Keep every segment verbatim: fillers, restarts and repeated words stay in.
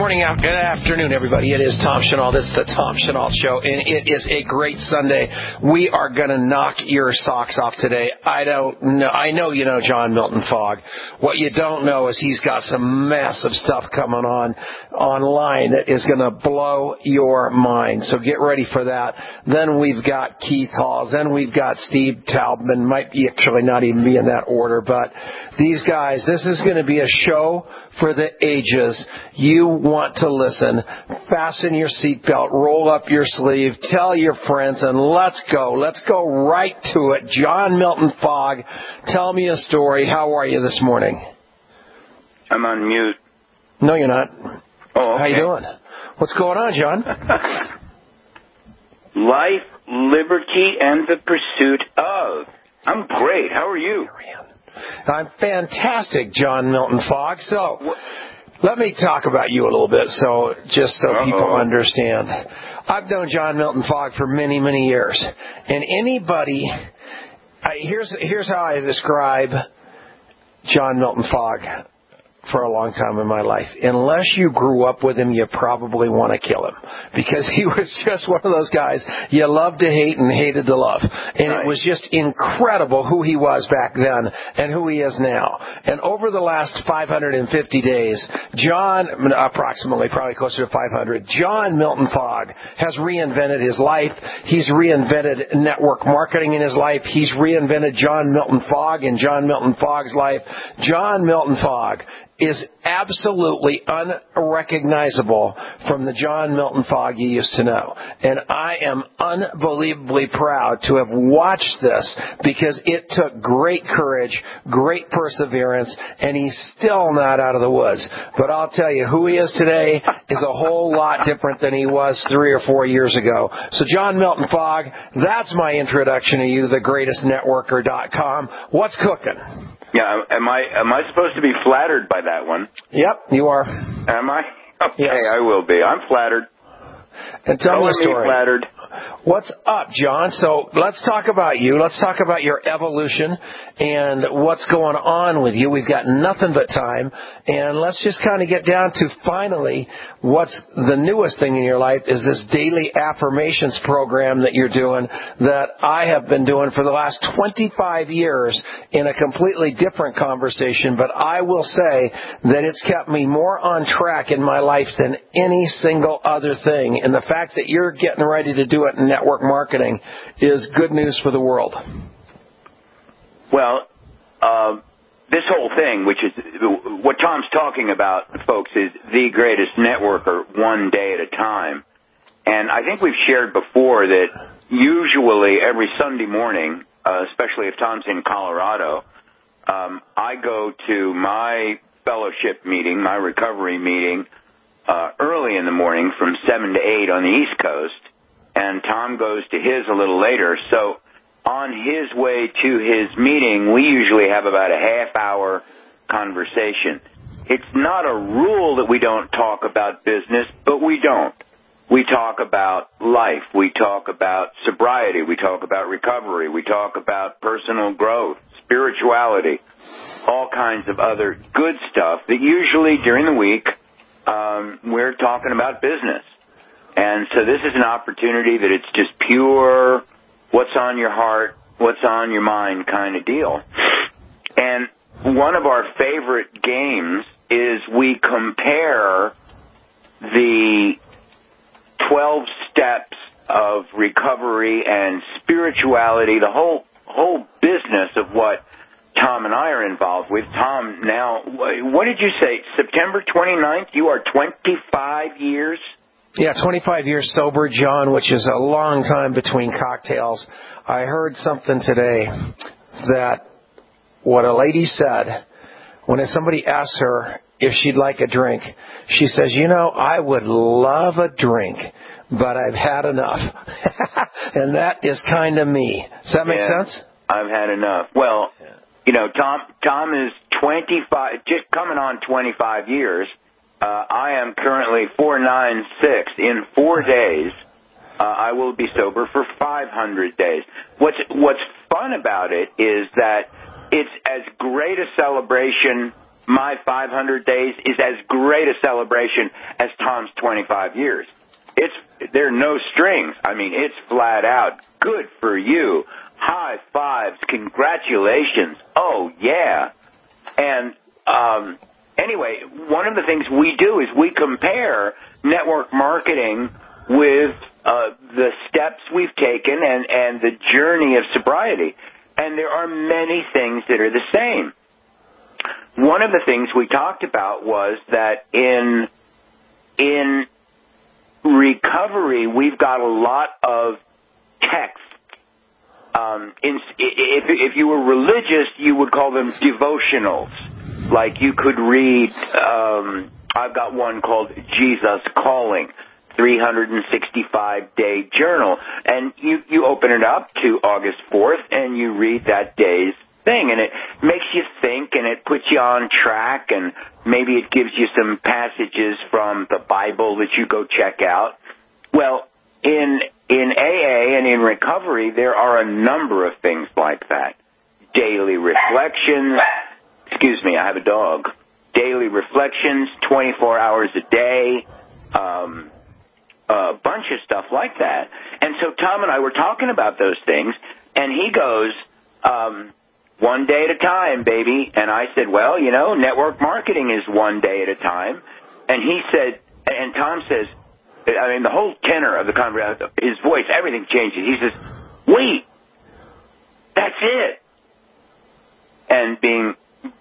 morning, good afternoon, everybody. It is Tom Chenault. This is the Tom Chenault Show, and it is a great Sunday. We are going to knock your socks off today. I don't know. I know you know John Milton Fogg. What you don't know is he's got some massive stuff coming on online that is going to blow your mind. So get ready for that. Then we've got Keith Halls. Then we've got Steve Taubman. Might be actually not even be in that order, but these guys, this is going to be a show for the ages. You want to listen. Fasten your seatbelt, roll up your sleeve, tell your friends, and let's go. Let's go right to it. John Milton Fogg, tell me a story. How are you this morning? I'm on mute. No, you're not. Oh, okay. How you doing? What's going on, John? Life, liberty, and the pursuit of. I'm great. How are you? I'm fantastic, John Milton Fogg. So, let me talk about you a little bit, so just so Uh-oh. people understand. I've known John Milton Fogg for many, many years, and anybody, I, here's here's how I describe John Milton Fogg for a long time in my life. Unless you grew up with him, you probably want to kill him, because he was just one of those guys you loved to hate and hated to love. And right. It was just incredible who he was back then and who he is now. And over the last five hundred fifty days, John, approximately, probably closer to five hundred, John Milton Fogg has reinvented his life. He's reinvented network marketing in his life. He's reinvented John Milton Fogg and John Milton Fogg's life. John Milton Fogg is absolutely unrecognizable from the John Milton Fogg you used to know. And I am unbelievably proud to have watched this, because it took great courage, great perseverance, and he's still not out of the woods. But I'll tell you, who he is today is a whole lot different than he was three or four years ago. So John Milton Fogg, that's my introduction to you, the greatest networker dot com. What's cooking? Yeah, am I am I supposed to be flattered by that one? Yep, you are. Am I? Okay, yes. I will be. I'm flattered. And tell Don't me a let story. me flattered. What's up, John? So let's talk about you. Let's talk about your evolution and what's going on with you. We've got nothing but time. And let's just kind of get down to finally what's the newest thing in your life is this daily affirmations program that you're doing that I have been doing for the last twenty-five years in a completely different conversation. But I will say that it's kept me more on track in my life than any single other thing. And the fact that you're getting ready to do it in network marketing is good news for the world. Well, uh, this whole thing, which is what Tom's talking about, folks, is the greatest networker one day at a time. And I think we've shared before that usually every Sunday morning, uh, especially if Tom's in Colorado, um, I go to my fellowship meeting, my recovery meeting, uh, early in the morning from seven to eight on the East Coast. And Tom goes to his a little later. So on his way to his meeting, we usually have about a half-hour conversation. It's not a rule that we don't talk about business, but we don't. We talk about life. We talk about sobriety. We talk about recovery. We talk about personal growth, spirituality, all kinds of other good stuff that usually during the week um, we're talking about business. And so this is an opportunity that it's just pure what's on your heart, what's on your mind kind of deal. And one of our favorite games is we compare the twelve steps of recovery and spirituality, the whole whole business of what Tom and I are involved with. Tom, now, what did you say, September twenty-ninth? You are twenty-five years? Yeah, twenty-five years sober, John, which is a long time between cocktails. I heard something today that what a lady said when somebody asked her if she'd like a drink, she says, you know, I would love a drink, but I've had enough. And that is kind of me. Does that make yeah, sense? I've had enough. Well, you know, Tom, Tom is twenty-five, just coming on twenty-five years. Uh, I am currently four nine six. In four days, uh, I will be sober for five hundred days. What's What's fun about it is that it's as great a celebration my five hundred days is as great a celebration as Tom's twenty-five years. It's there are no strings. I mean, it's flat out. Good for you. High fives. Congratulations. Oh, yeah. And um, anyway, one of the things we do is we compare network marketing with uh, the steps we've taken and, and the journey of sobriety. And there are many things that are the same. One of the things we talked about was that in in recovery, we've got a lot of text. Um, in, if, if you were religious, you would call them devotionals. Like you could read, um, I've got one called Jesus Calling, three hundred sixty-five day journal. And you, you open it up to August fourth and you read that day's thing. And it makes you think and it puts you on track, and maybe it gives you some passages from the Bible that you go check out. Well, in in A A and in recovery, there are a number of things like that. Daily reflections. Excuse me, I have a dog. Daily reflections, twenty-four hours a day, um, a bunch of stuff like that. And so Tom and I were talking about those things, and he goes, um, one day at a time, baby. And I said, well, you know, network marketing is one day at a time. And he said, and Tom says, I mean, the whole tenor of the conversation, his voice, everything changes. He says, wait, that's it. And being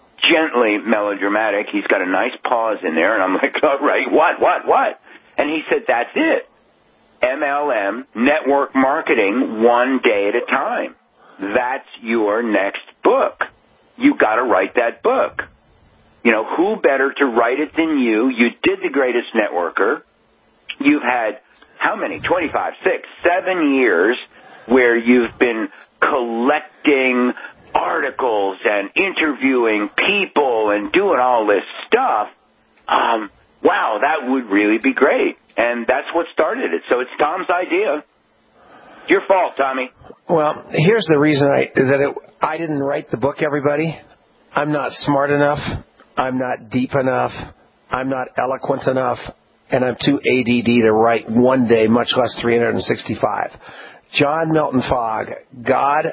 gently melodramatic, he's got a nice pause in there, and I'm like, all right, what, what, what? And he said, that's it. M L M, network marketing, one day at a time. That's your next book. You got to write that book. You know, who better to write it than you? You did The Greatest Networker. You've had how many? twenty-five, six, seven years where you've been collecting articles and interviewing people and doing all this stuff. Um, wow, that would really be great. And that's what started it. So it's Tom's idea. It's your fault, Tommy. Well, here's the reason I that it, I didn't write the book, everybody. I'm not smart enough. I'm not deep enough. I'm not eloquent enough. And I'm too A D D to write one day, much less three hundred sixty-five. John Milton Fogg, God,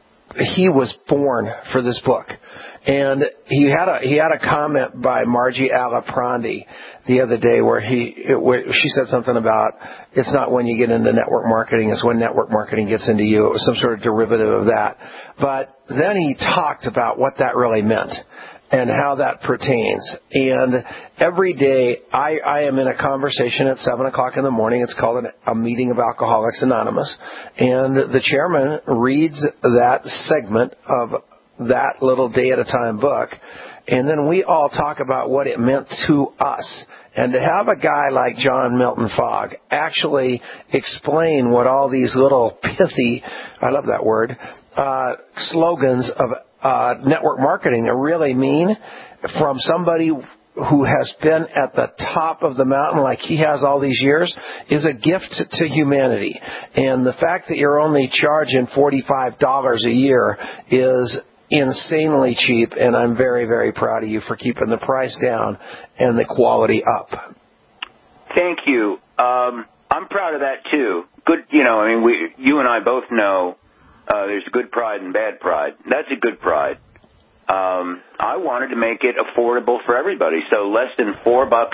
he was born for this book. And he had a he had a comment by Margie Aliprandi the other day where he where she said something about it's not when you get into network marketing, it's when network marketing gets into you. It was some sort of derivative of that. But then he talked about what that really meant and how that pertains. And every day I, I am in a conversation at seven o'clock in the morning. It's called an, a meeting of Alcoholics Anonymous. And the chairman reads that segment of that little day at a time book. And then we all talk about what it meant to us. And to have a guy like John Milton Fogg actually explain what all these little pithy, I love that word, uh, slogans of uh, network marketing really mean from somebody who has been at the top of the mountain like he has all these years is a gift to humanity. And the fact that you're only charging forty-five dollars a year is insanely cheap, and I'm very, very proud of you for keeping the price down and the quality up. Thank you. Um, I'm proud of that too. Good, you know, I mean, we, you and I both know uh, there's good pride and bad pride. That's a good pride. Um, I wanted to make it affordable for everybody, so less than four bucks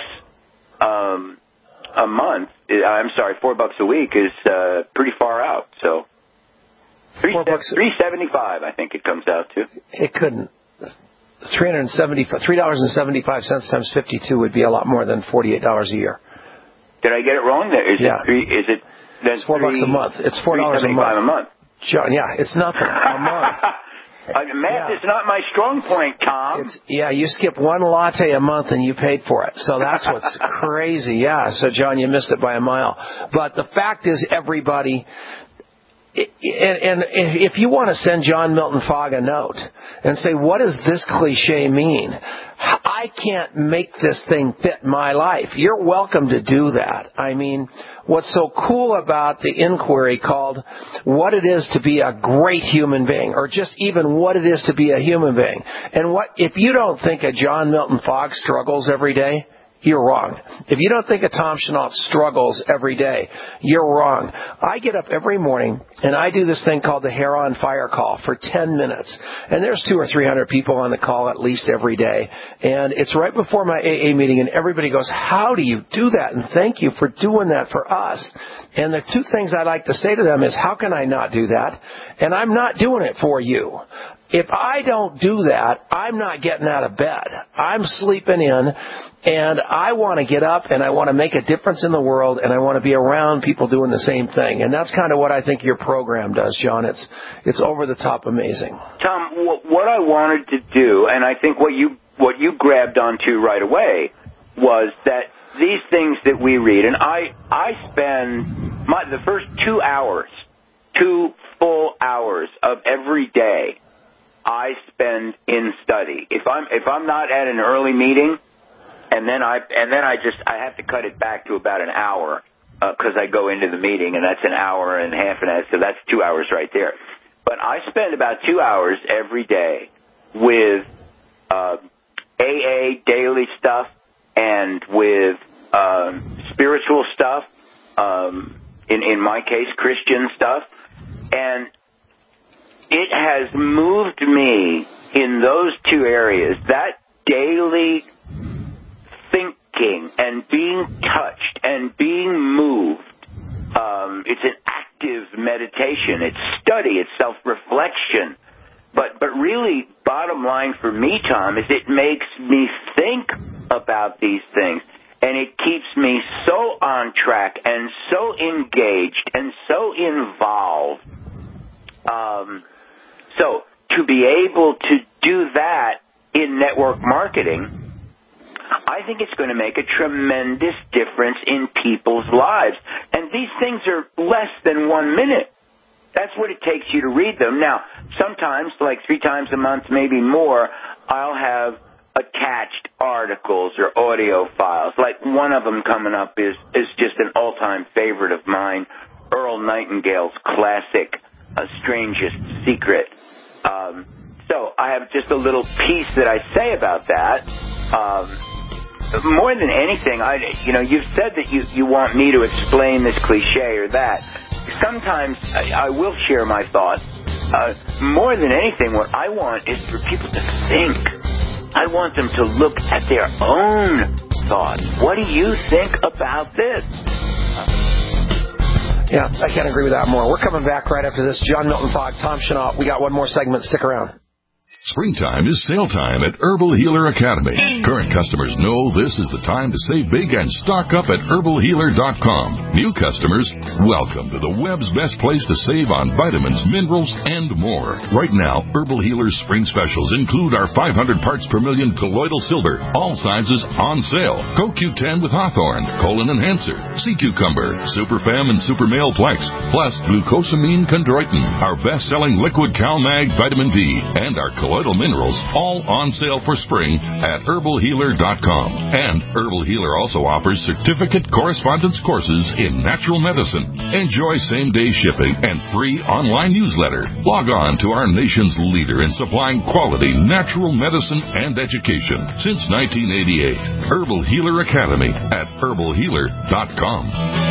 um, a month. I'm sorry, four bucks a week is uh, pretty far out. So. Three seventy-five, I think it comes out to. It couldn't. Three hundred seventy-five, three dollars and seventy-five cents times fifty-two would be a lot more than forty-eight dollars a year. Did I get it wrong? There is yeah. it three, is it? It's four three, bucks a month. It's four dollars a month. a month. John, yeah, it's nothing a month. Uh, math yeah. is not my strong point, Tom. It's, yeah, you skip one latte a month and you paid for it. So that's what's crazy. Yeah. So John, you missed it by a mile. But the fact is, everybody. And, and if you want to send John Milton Fogg a note and say, what does this cliche mean? I can't make this thing fit my life. You're welcome to do that. I mean, what's so cool about the inquiry called What It Is to Be a Great Human Being, or just even what it is to be a human being. And what if you don't think a John Milton Fogg struggles every day, you're wrong. If you don't think a Tom Chenault struggles every day, you're wrong. I get up every morning and I do this thing called the Hair on Fire call for ten minutes. And there's two or three hundred people on the call at least every day. And it's right before my A A meeting and everybody goes, how do you do that? And thank you for doing that for us. And the two things I like to say to them is, how can I not do that? And I'm not doing it for you. If I don't do that, I'm not getting out of bed. I'm sleeping in, and I want to get up, and I want to make a difference in the world, and I want to be around people doing the same thing. And that's kind of what I think your program does, John. It's it's over the top amazing. Tom, what I wanted to do, and I think what you what you grabbed onto right away, was that these things that we read, and I I spend my, the first two hours, two full hours of every day, I spend in study. If I'm if I'm not at an early meeting, and then I and then I just I have to cut it back to about an hour because uh, I go into the meeting, and that's an hour and a half, and that, so that's two hours right there. But I spend about two hours every day with uh, A A daily stuff and with um, spiritual stuff. Um, in in my case, Christian stuff, and it has moved me in those two areas, that daily thinking and being touched and being moved. Um, it's an active meditation. It's study. It's self-reflection. But, but really, bottom line for me, Tom, is it makes me think about these things. And it keeps me so on track and so engaged and so involved. Um, so to be able to do that in network marketing, I think it's going to make a tremendous difference in people's lives. And these things are less than one minute. That's what it takes you to read them. Now, sometimes, like three times a month, maybe more, I'll have attached articles or audio files. Like one of them coming up is, is just an all-time favorite of mine, Earl Nightingale's classic, A Strangest Secret. Um, so I have just a little piece that I say about that. Um, more than anything, I, you know, you've said that you, you want me to explain this cliche or that. Sometimes I, I will share my thoughts. Uh, more than anything, what I want is for people to think. I want them to look at their own thoughts. What do you think about this? Yeah, I can't agree with that more. We're coming back right after this. John Milton Fogg, Tom Chenault. We got one more segment. Stick around. Springtime is sale time at Herbal Healer Academy. Current customers know this is the time to save big and stock up at herbal healer dot com. New customers, welcome to the web's best place to save on vitamins, minerals, and more. Right now, Herbal Healer's spring specials include our five hundred parts per million colloidal silver, all sizes on sale. Co Q ten with Hawthorne, Colon Enhancer, Sea Cucumber, Super Fem and Super Male Plex, plus Glucosamine Chondroitin, our best-selling liquid CalMag Vitamin D, and our colloidal minerals, all on sale for spring at herbal healer dot com. And Herbal Healer also offers certificate correspondence courses in natural medicine. Enjoy same-day shipping and free online newsletter. Log on to our nation's leader in supplying quality natural medicine and education since nineteen eighty-eight. Herbal Healer Academy at herbal healer dot com.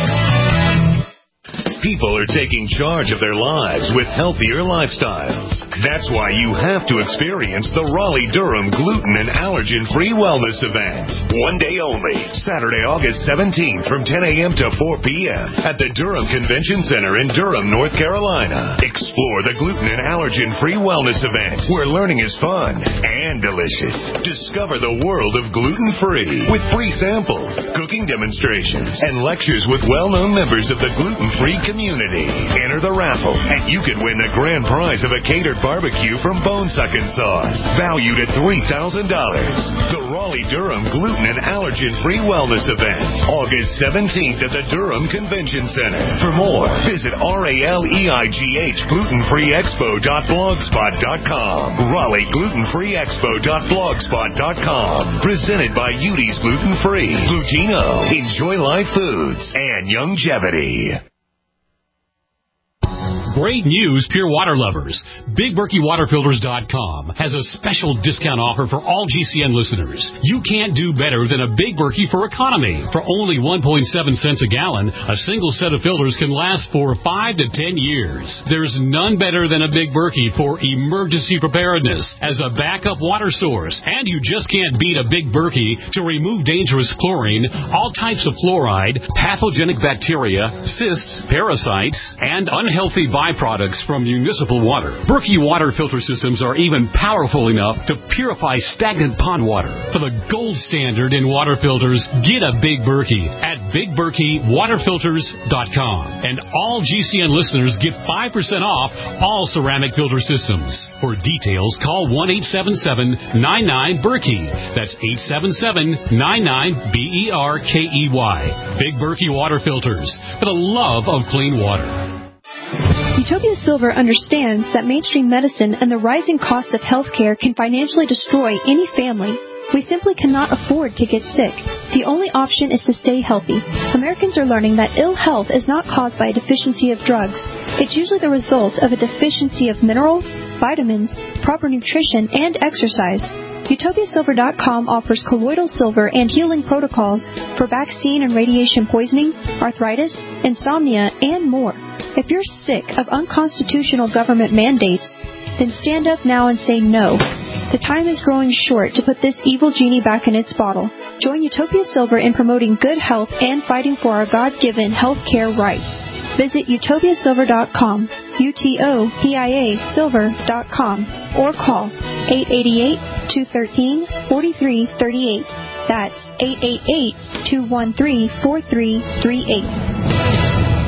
People are taking charge of their lives with healthier lifestyles. That's why you have to experience the Raleigh-Durham Gluten and Allergen-Free Wellness Event. One day only, Saturday, August seventeenth from ten a.m. to four p.m. at the Durham Convention Center in Durham, North Carolina. Explore the Gluten and Allergen-Free Wellness Event, where learning is fun and delicious. Discover the world of gluten-free with free samples, cooking demonstrations, and lectures with well-known members of the gluten-free community. Enter the raffle, and you could win the grand prize of a catered barbecue from Bone Suckin' Sauce, valued at three thousand dollars. The Raleigh-Durham Gluten and Allergen-Free Wellness Event, August seventeenth at the Durham Convention Center. For more, visit R A L E I G H gluten free expo dot blogspot dot com. Raleigh gluten free expo dot blogspot dot com. Presented by Udi's Gluten Free, Glutino, Enjoy Life Foods, and Youngevity. Great news, pure water lovers. Big Berkey Water Filters dot com has a special discount offer for all G C N listeners. You can't do better than a Big Berkey for economy. For only one point seven cents a gallon, a single set of filters can last for five to ten years. There's none better than a Big Berkey for emergency preparedness as a backup water source. And you just can't beat a Big Berkey to remove dangerous chlorine, all types of fluoride, pathogenic bacteria, cysts, parasites, and unhealthy viruses. Byproducts from municipal water. Berkey water filter systems are even powerful enough to purify stagnant pond water. For the gold standard in water filters, get a Big Berkey at Big Berkey Water Filters dot com. And all G C N listeners get five percent off all ceramic filter systems. For details, call one eight seven seven nine nine Berkey. That's eight seven seven nine nine B E R K E Y. Big Berkey Water Filters, for the love of clean water. Utopia Silver understands that mainstream medicine and the rising cost of healthcare can financially destroy any family. We simply cannot afford to get sick. The only option is to stay healthy. Americans are learning that ill health is not caused by a deficiency of drugs. It's usually the result of a deficiency of minerals, vitamins, proper nutrition, and exercise. Utopia Silver dot com offers colloidal silver and healing protocols for vaccine and radiation poisoning, arthritis, insomnia, and more. If you're sick of unconstitutional government mandates, then stand up now and say no. The time is growing short to put this evil genie back in its bottle. Join Utopia Silver in promoting good health and fighting for our God-given health care rights. Visit Utopia Silver dot com, U T O P I A Silver dot com, or call eight eight eight, two one three, four three three eight. That's eight eight eight, two one three, four three three eight.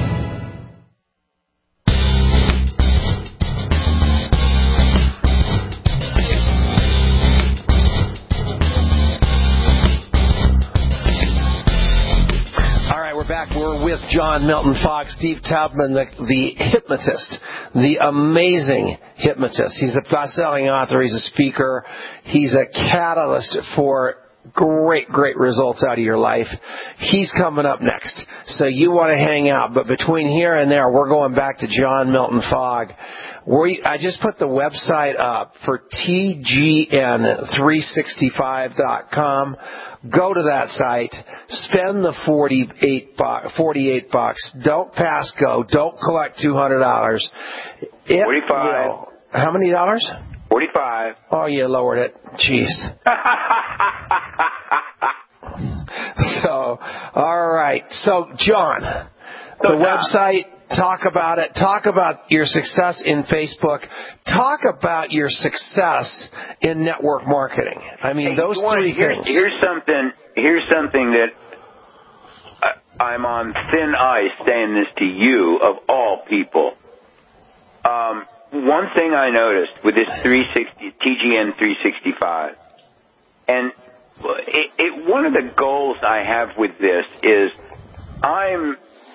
Back, we're with John Milton Fogg, Steve Taubman, the, the hypnotist, the amazing hypnotist. He's a best-selling author. He's a speaker. He's a catalyst for great, great results out of your life. He's coming up next, so you want to hang out. But between here and there, we're going back to John Milton Fogg. We, I just put the website up for T G N three sixty-five dot com. Go to that site. Spend the forty-eight bucks. forty-eight bucks. Don't pass go. Don't collect two hundred dollars. Forty-five. You know, how many dollars? Forty-five. Oh, you lowered it. Jeez. So, all right. So, John, the website. Talk about it. Talk about your success in Facebook. Talk about your success in network marketing. I mean, hey, those wanna, three here, things. Here's something. Here's something that I, I'm on thin ice saying this to you of all people. Um, one thing I noticed with this three sixty T G N three sixty-five, and it, it, one of the goals I have with this is I'm.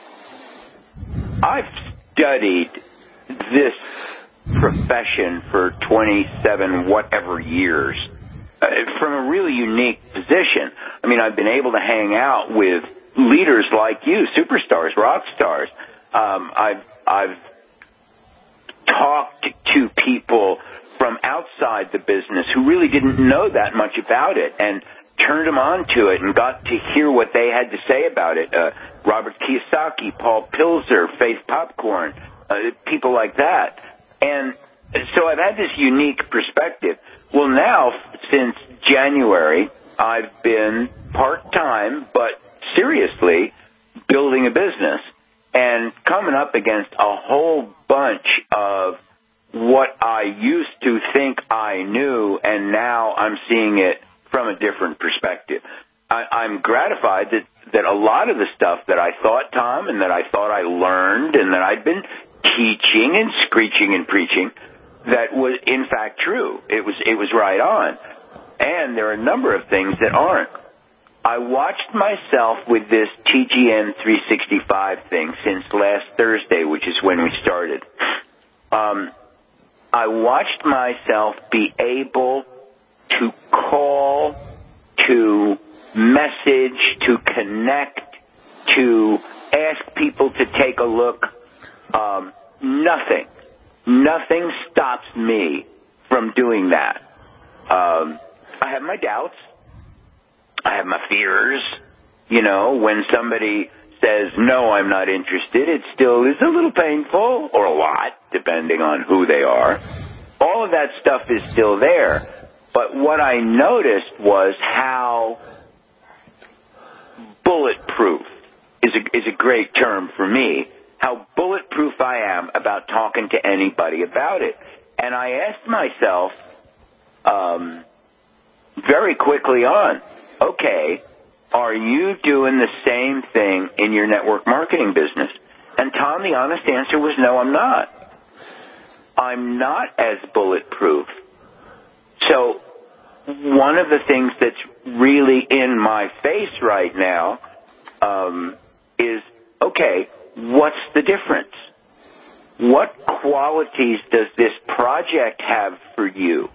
I've studied this profession for twenty-seven whatever years uh, from a really unique position. I mean, I've been able to hang out with leaders like you, superstars, rock stars. Um, I've I've talked to people from outside the business who really didn't know that much about it and turned them on to it and got to hear what they had to say about it. Uh, Robert Kiyosaki, Paul Pilzer, Faith Popcorn, uh, people like that. And so I've had this unique perspective. Well, now, since January, I've been part-time, but seriously building a business and coming up against a whole bunch of what I used to think I knew, and now I'm seeing it from a different perspective. I, I'm gratified that, that a lot of the stuff that I thought, Tom, and that I thought I learned and that teaching and screeching and preaching that was in fact true. It was it was right on. And there are a number of things that aren't. I watched myself with this T G N three sixty-five thing since last Thursday, which is when we started. Um, I watched myself be able to call, to message, to connect, to ask people to take a look. Um, nothing, nothing stops me from doing that. Um, I have my doubts. I have my fears. You know, when somebody says, no, I'm not interested, it still is a little painful, or a lot, depending on who they are. All of that stuff is still there. But what I noticed was how bulletproof is a, is a great term for me, how bulletproof I am about talking to anybody about it. And I asked myself um, very quickly on, okay, are you doing the same thing in your network marketing business? And Tom, the honest answer was no, I'm not. I'm not as bulletproof. So one of the things that's really in my face right now um, is, okay, what's the difference? What qualities does this project have for you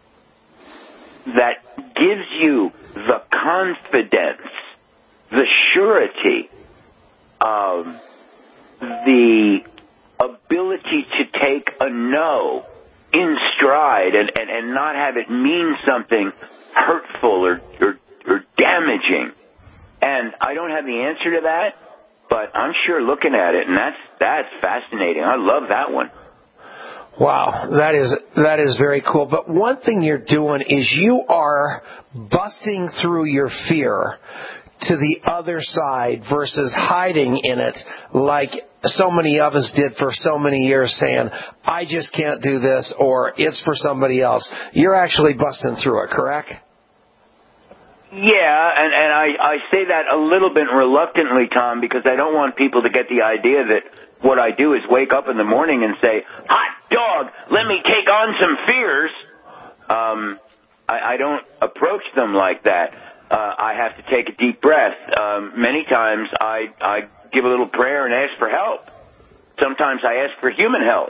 that gives you the confidence, the surety, um, the ability to take a no in stride and, and, and not have it mean something hurtful or, or, or damaging? And I don't have the answer to that, but I'm sure looking at it, and that's that's fascinating. I love that one. Wow, that is that is very cool. But one thing you're doing is you are busting through your fear to the other side versus hiding in it like so many of us did for so many years, saying, I just can't do this, or it's for somebody else. You're actually busting through it, correct? Yeah, and, and I, I say that a little bit reluctantly, Tom, because I don't want people to get the idea that what I do is wake up in the morning and say, hot dog, let me take on some fears. Um, I, I don't approach them like that. Uh, I have to take a deep breath. Um, many times I, I give a little prayer and ask for help. Sometimes I ask for human help.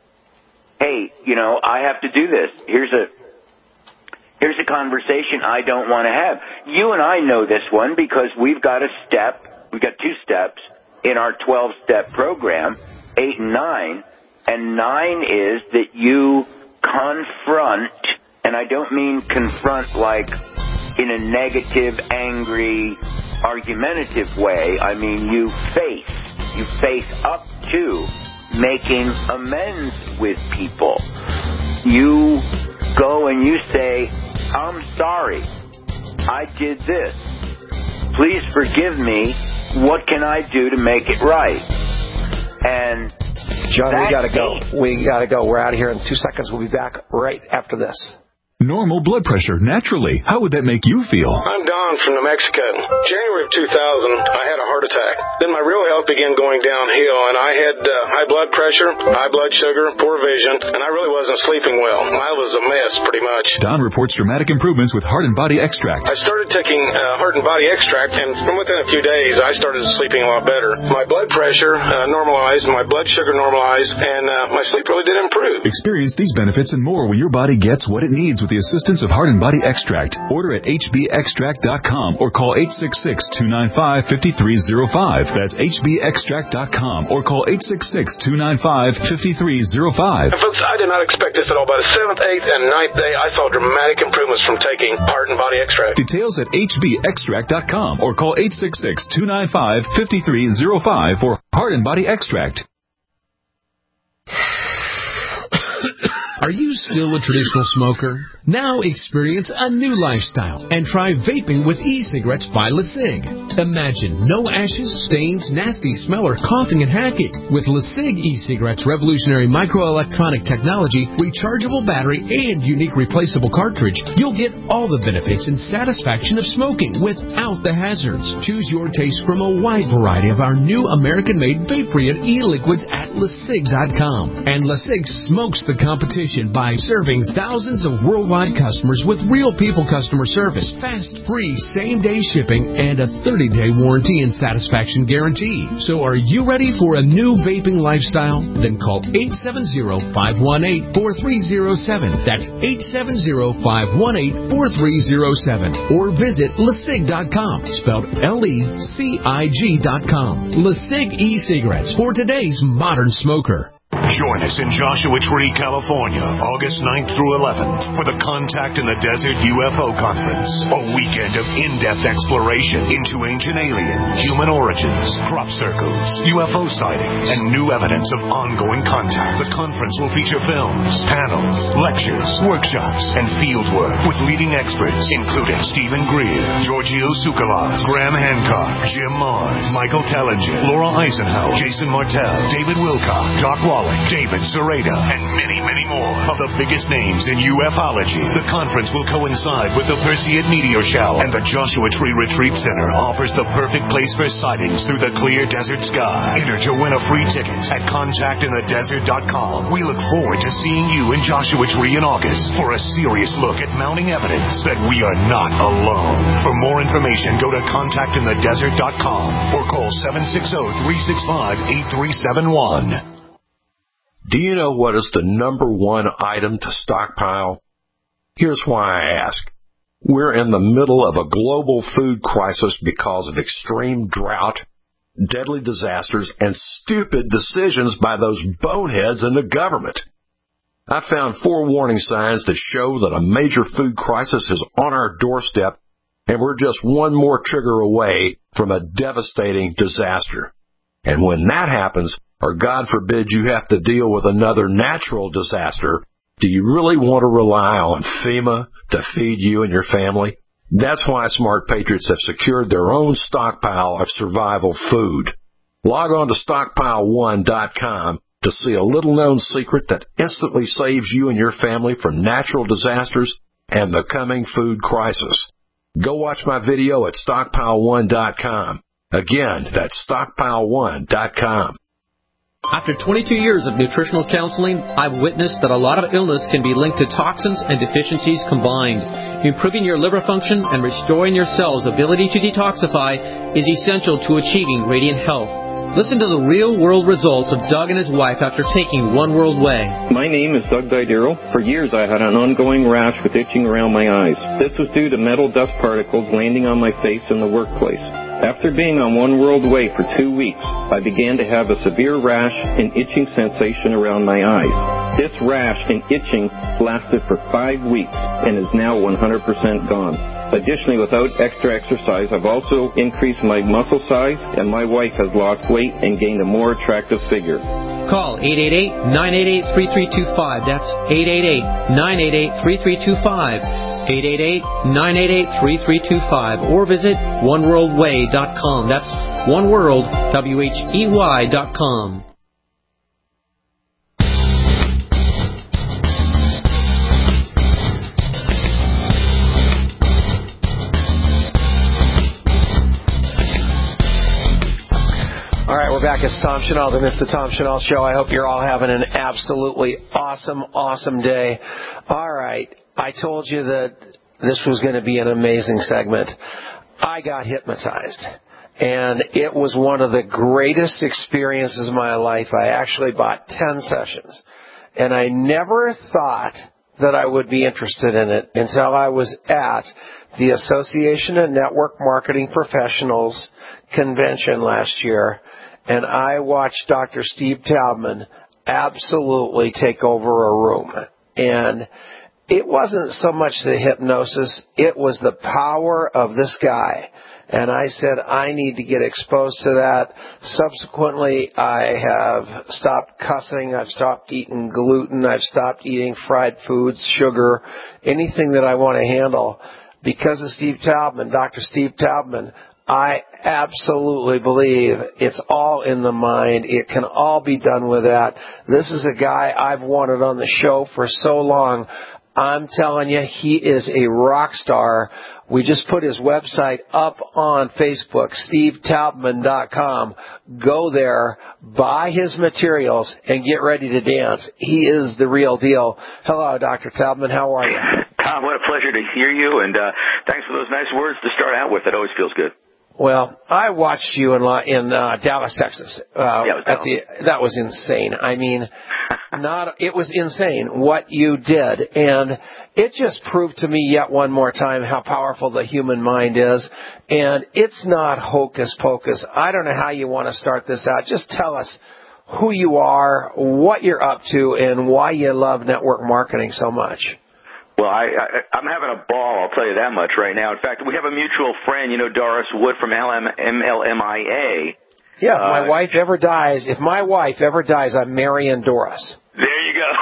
Hey, you know, I have to do this. Here's a Here's a conversation I don't want to have. You and I know this one because we've got a step, we've got two steps in our twelve-step program, eight and nine. And nine is that you confront, and I don't mean confront like in a negative, angry, argumentative way. I mean you face, you face up to making amends with people. You go and you say, I'm sorry, I did this. Please forgive me. What can I do to make it right? And John, we gotta go. We gotta go. We're out of here in two seconds. We'll be back right after this. Normal blood pressure, naturally. How would that make you feel? I'm Don from New Mexico. January of two thousand, I had a heart attack. Then my real health began going downhill, and I had uh, high blood pressure, high blood sugar, poor vision, and I really wasn't sleeping well. I was a mess, pretty much. Don reports dramatic improvements with Heart and Body Extract. I started taking uh, Heart and Body Extract, and from within a few days, I started sleeping a lot better. My blood pressure uh, normalized, my blood sugar normalized, and uh, my sleep really did improve. Experience these benefits and more when your body gets what it needs with the assistance of Heart and Body Extract. Order at H B extract dot com or call eight six six, two nine five, five three zero five. That's H B extract dot com or call eight six six, two nine five, five three zero five. And folks, I did not expect this at all. By the seventh, eighth, and ninth day, I saw dramatic improvements from taking Heart and Body Extract. Details at H B extract dot com or call eight six six, two nine five, five three zero five for Heart and Body Extract. Are you still a traditional smoker? Now experience a new lifestyle and try vaping with e-cigarettes by LeSig. Imagine no ashes, stains, nasty smell, or coughing and hacking. With LeSig e-cigarettes' revolutionary microelectronic technology, rechargeable battery, and unique replaceable cartridge, you'll get all the benefits and satisfaction of smoking without the hazards. Choose your taste from a wide variety of our new American-made Vaporeon e-liquids at LeSig dot com. And LeSig smokes the competition by serving thousands of worldwide customers with real people customer service, fast, free, same-day shipping, and a thirty-day warranty and satisfaction guarantee. So are you ready for a new vaping lifestyle? Then call eight seven zero, five one eight, four three zero seven. That's eight seven zero, five one eight, four three zero seven. Or visit LeSig dot com, spelled L E C I G dot com. LeSig e-cigarettes for today's modern smoker. Join us in Joshua Tree, California, August ninth through eleventh for the Contact in the Desert U F O Conference. A weekend of in-depth exploration into ancient aliens, human origins, crop circles, U F O sightings, and new evidence of ongoing contact. The conference will feature films, panels, lectures, workshops, and field work with leading experts, including Stephen Greer, Giorgio Tsoukalos, Graham Hancock, Jim Mars, Michael Tellinger, Laura Eisenhower, Jason Martell, David Wilcock, Doc Wallace, David Sereda, and many, many more of the biggest names in ufology. The conference will coincide with the Perseid Meteor Shower, and the Joshua Tree Retreat Center offers the perfect place for sightings through the clear desert sky. Enter to win a free ticket at contact in the desert dot com. We look forward to seeing you in Joshua Tree in August for a serious look at mounting evidence that we are not alone. For more information, go to contact in the desert dot com or call seven six zero, three six five, eight three seven one. Do you know what is the number one item to stockpile? Here's why I ask. We're in the middle of a global food crisis because of extreme drought, deadly disasters, and stupid decisions by those boneheads in the government. I found four warning signs that show that a major food crisis is on our doorstep, and we're just one more trigger away from a devastating disaster. And when that happens, or God forbid you have to deal with another natural disaster, do you really want to rely on FEMA to feed you and your family? That's why Smart Patriots have secured their own stockpile of survival food. Log on to stockpile one dot com to see a little-known secret that instantly saves you and your family from natural disasters and the coming food crisis. Go watch my video at stockpile one dot com. Again, that's stockpile one dot com. After twenty-two years of nutritional counseling, I've witnessed that a lot of illness can be linked to toxins and deficiencies combined. Improving your liver function and restoring your cells' ability to detoxify is essential to achieving radiant health. Listen to the real-world results of Doug and his wife after taking One World Way. My name is Doug Didero. For years I had an ongoing rash with itching around my eyes. This was due to metal dust particles landing on my face in the workplace. After being on One World Way for two weeks, I began to have a severe rash and itching sensation around my eyes. This rash and itching lasted for five weeks and is now one hundred percent gone. Additionally, without extra exercise, I've also increased my muscle size, and my wife has lost weight and gained a more attractive figure. Call eight eight eight, nine eight eight, three three two five. That's eight eight eight, nine eight eight, three three two five. eight eight eight, nine eight eight, three three two five. Or visit one world way dot com. That's one world, W H E Y dot com. All right, we're back. It's Tom Chenault, and it's the Tom Chenault Show. I hope you're all having an absolutely awesome, awesome day. All right, I told you that this was going to be an amazing segment. I got hypnotized, and it was one of the greatest experiences of my life. I actually bought ten sessions, and I never thought that I would be interested in it until I was at the Association of Network Marketing Professionals convention last year, and I watched Doctor Steve Taubman absolutely take over a room. And it wasn't so much the hypnosis, it was the power of this guy. And I said, I need to get exposed to that. Subsequently, I have stopped cussing. I've stopped eating gluten. I've stopped eating fried foods, sugar, anything that I want to handle. Because of Steve Taubman, Doctor Steve Taubman, I absolutely believe it's all in the mind. It can all be done with that. This is a guy I've wanted on the show for so long. I'm telling you, he is a rock star. We just put his website up on Facebook, steve taubman dot com. Go there, buy his materials, and get ready to dance. He is the real deal. Hello, Doctor Taubman. How are you? Tom, what a pleasure to hear you, and uh, thanks for those nice words to start out with. It always feels good. Well, I watched you in in uh, Dallas, Texas. Uh, yeah, it was at the, that was insane. I mean, not it was insane what you did, and it just proved to me yet one more time how powerful the human mind is. And it's not hocus pocus. I don't know how you want to start this out. Just tell us who you are, what you're up to, and why you love network marketing so much. Well, I, I, I'm having a ball, I'll tell you that much right now. In fact, we have a mutual friend, you know, Doris Wood from L M M I A. Yeah, if uh, my wife ever dies, if my wife ever dies, I'm marrying Doris. There you go.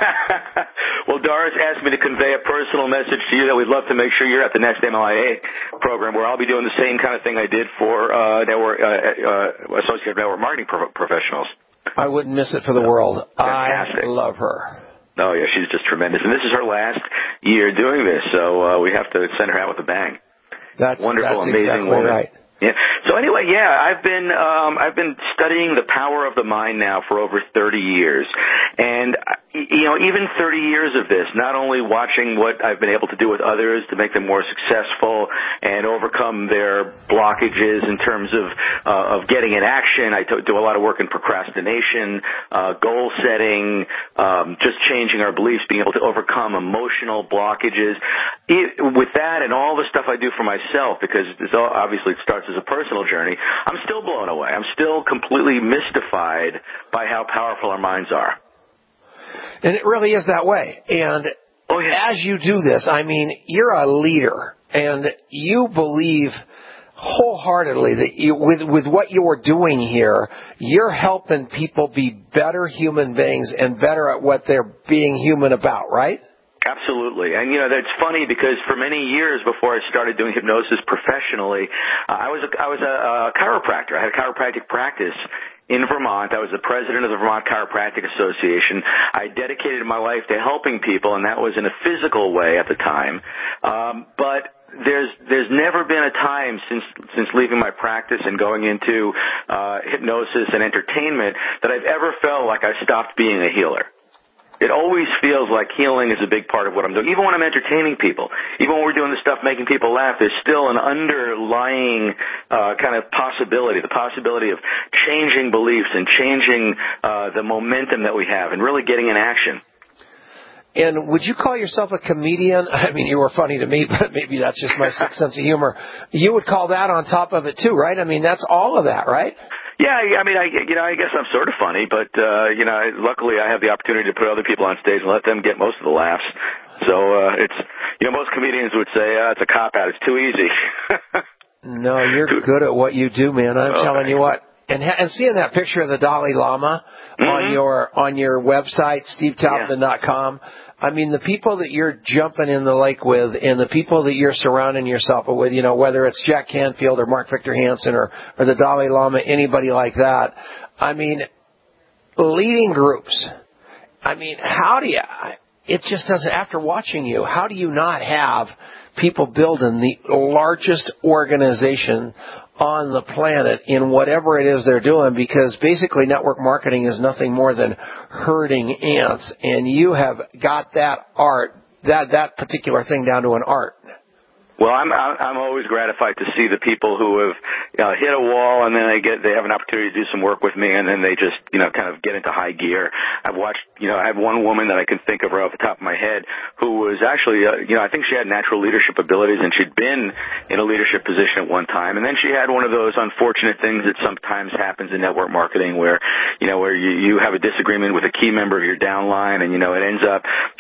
Well, Doris asked me to convey a personal message to you that we'd love to make sure you're at the next M L I A program, where I'll be doing the same kind of thing I did for uh, network, uh, uh, Associated Network Marketing pro- Professionals. I wouldn't miss it for the world. Fantastic. I love her. Oh, yeah, she's just tremendous. And this is her last year doing this, so uh, we have to send her out with a bang. That's wonderful, that's amazing exactly woman. Right. Yeah. So anyway, yeah, I've been um, I've been studying the power of the mind now for over thirty years, and you know, even thirty years of this, not only watching what I've been able to do with others to make them more successful and overcome their blockages in terms of uh, of getting in action. I do a lot of work in procrastination, uh, goal setting, um, just changing our beliefs, being able to overcome emotional blockages. It, with that and all the stuff I do for myself, because it's all, obviously it starts as a personal journey, I'm still blown away. I'm still completely mystified by how powerful our minds are. And it really is that way. And oh, yeah. as you do this, I mean, you're a leader, and you believe wholeheartedly that you, with, with what you're doing here, you're helping people be better human beings and better at what they're being human about, right? Absolutely. And, you know, that's funny because for many years before I started doing hypnosis professionally, uh, I was a, I was a, a chiropractor. I had a chiropractic practice in Vermont. I was the president of the Vermont Chiropractic Association. I dedicated my life to helping people, and that was in a physical way at the time. Um, but there's there's never been a time since since leaving my practice and going into uh, hypnosis and entertainment that I've ever felt like I stopped being a healer. It always feels like healing is a big part of what I'm doing. Even when I'm entertaining people, even when we're doing the stuff making people laugh, there's still an underlying uh, kind of possibility, the possibility of changing beliefs and changing uh, the momentum that we have and really getting in action. And would you call yourself a comedian? I mean, you were funny to me, but maybe that's just my sick sense of humor. You would call that on top of it too, right? I mean, that's all of that, right? Yeah, I mean, I, you know, I guess I'm sort of funny, but, uh, you know, luckily I have the opportunity to put other people on stage and let them get most of the laughs. So, uh, it's, you know, most comedians would say, uh, it's a cop-out. It's too easy. No, you're good at what you do, man. I'm okay. telling you what. And, and seeing that picture of the Dalai Lama mm-hmm. on your, on your website, steve taubman dot com, yeah. I mean, the people that you're jumping in the lake with and the people that you're surrounding yourself with, you know, whether it's Jack Canfield or Mark Victor Hansen or, or the Dalai Lama, anybody like that, I mean, leading groups, I mean, how do you, it just doesn't, after watching you, how do you not have people building the largest organization on the planet in whatever it is they're doing? Because basically network marketing is nothing more than herding ants, and you have got that art, that that particular thing down to an art. Well, I'm I'm always gratified to see the people who have uh, hit a wall and then they get they have an opportunity to do some work with me and then they just you know kind of get into high gear. I've watched you know I have one woman that I can think of right off the top of my head who was actually uh, you know I think she had natural leadership abilities and she'd been in a leadership position at one time, and then she had one of those unfortunate things that sometimes happens in network marketing where you know where you you have a disagreement with a key member of your downline and you know it ends up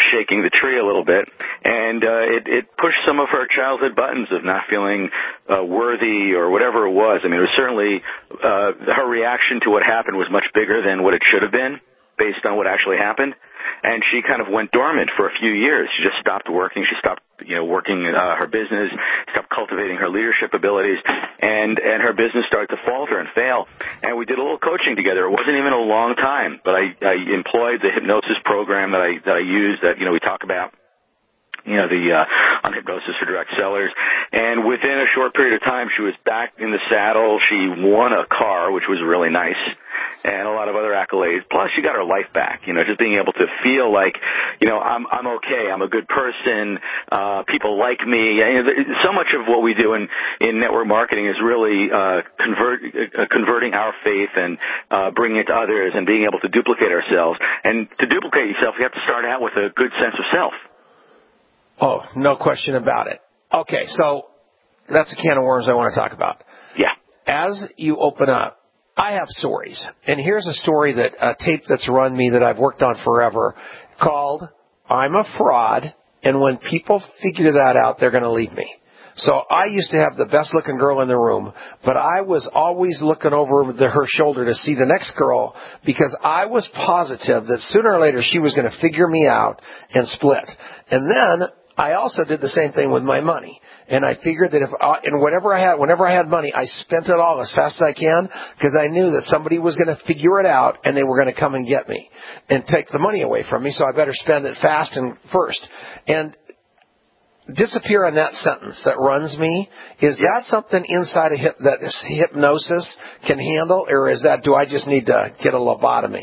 shaking the tree a little bit, and uh, it, it pushed some of her childhood buttons of not feeling uh, worthy or whatever it was. I mean, it was certainly uh, her reaction to what happened was much bigger than what it should have been based on what actually happened. And she kind of went dormant for a few years. She just stopped working. She stopped, you know, working uh, her business, stopped cultivating her leadership abilities, and and her business started to falter and fail. And we did a little coaching together. It wasn't even a long time, but I, I employed the hypnosis program that I that I use that you know we talk about. You know, the uh, on hypnosis for direct sellers. And within a short period of time, she was back in the saddle. She won a car, which was really nice, and a lot of other accolades. Plus, she got her life back. You know, just being able to feel like, you know, I'm I'm okay. I'm a good person. Uh, people like me. You know, so much of what we do in in network marketing is really uh, convert uh, converting our faith and uh, bringing it to others and being able to duplicate ourselves. And to duplicate yourself, you have to start out with a good sense of self. Oh, no question about it. Okay, so that's a can of worms I want to talk about. Yeah. As you open up, I have stories. And here's a story that a tape that's run me that I've worked on forever called I'm a Fraud, and when people figure that out, they're going to leave me. So I used to have the best-looking girl in the room, but I was always looking over the, her shoulder to see the next girl because I was positive that sooner or later she was going to figure me out and split. And then I also did the same thing with my money. And I figured that if, uh, and whatever I had, whenever I had money, I spent it all as fast as I can because I knew that somebody was going to figure it out and they were going to come and get me and take the money away from me. So I better spend it fast and first. And disappear on that sentence that runs me. Is that something inside of hip, that hypnosis can handle, or is that, do I just need to get a lobotomy?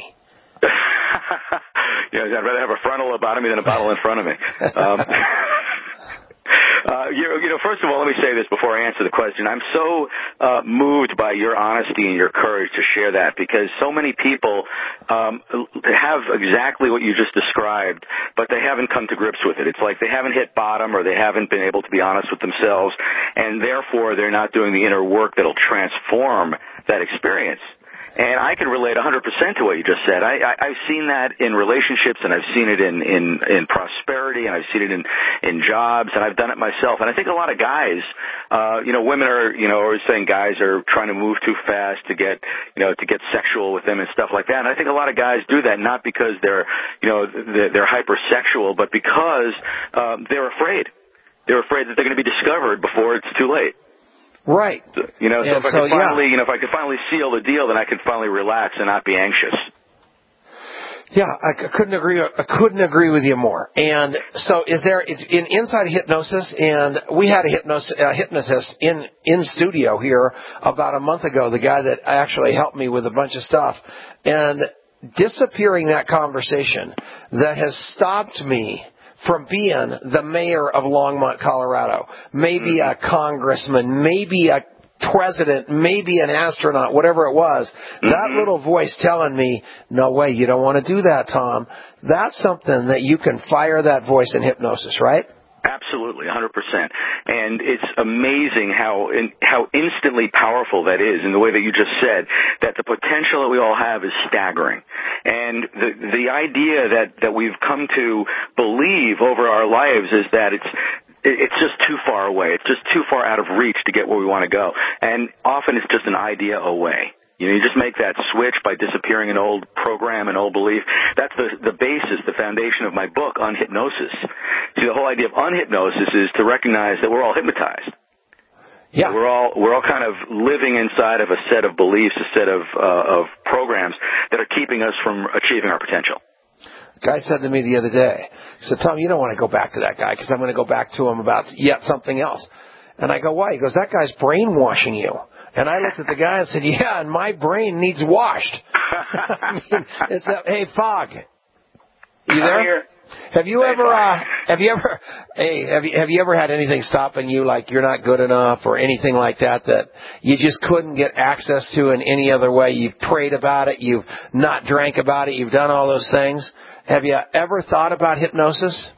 You know, I'd rather have a frontal lobotomy than a bottle in front of me. Um, uh, you, you know, first of all, let me say this before I answer the question. I'm so uh, moved by your honesty and your courage to share that because so many people um, have exactly what you just described, but they haven't come to grips with it. It's like they haven't hit bottom or they haven't been able to be honest with themselves, and therefore they're not doing the inner work that'll transform that experience. And I can relate one hundred percent to what you just said. I, I, I've seen that in relationships, and I've seen it in, in, in prosperity, and I've seen it in, in jobs, and I've done it myself. And I think a lot of guys, uh, you know, women are, you know, always saying guys are trying to move too fast to get, you know, to get sexual with them and stuff like that. And I think a lot of guys do that not because they're, you know, they're, they're hypersexual, but because um, they're afraid. They're afraid that they're going to be discovered before it's too late. Right. You know, so and if I so, could finally, yeah. you know, if I could finally seal the deal, then I could finally relax and not be anxious. Yeah, I couldn't agree. I couldn't agree with you more. And so, is there in inside hypnosis? And we had a hypnosis, uh, hypnotist in in studio here about a month ago. The guy that actually helped me with a bunch of stuff, and disappearing that conversation that has stopped me from being the mayor of Longmont, Colorado, maybe a congressman, maybe a president, maybe an astronaut, whatever it was, mm-hmm. that little voice telling me, no way, you don't want to do that, Tom. That's something that you can fire that voice in hypnosis, right? Absolutely, one hundred percent. And it's amazing how in, how instantly powerful that is in the way that you just said, that the potential that we all have is staggering. And the the idea that, that we've come to believe over our lives is that it's it's just too far away. It's just too far out of reach to get where we want to go. And often it's just an idea away. You know, you just make that switch by disappearing an old program, an old belief. That's the, the basis, the foundation of my book, Unhypnosis. See, the whole idea of unhypnosis is to recognize that we're all hypnotized. Yeah. We're all, we're all kind of living inside of a set of beliefs, a set of, uh, of programs that are keeping us from achieving our potential. A guy said to me the other day, he said, Tom, you don't want to go back to that guy because I'm going to go back to him about yet something else. And I go, why? He goes, that guy's brainwashing you. And I looked at the guy and said, yeah, and my brain needs washed. I mean, it's a, hey, Fogg, you there? Have you ever, uh, have you ever, hey, have you, have you ever had anything stopping you like you're not good enough or anything like that that you just couldn't get access to in any other way? You've prayed about it. You've not drank about it. You've done all those things. Have you ever thought about hypnosis?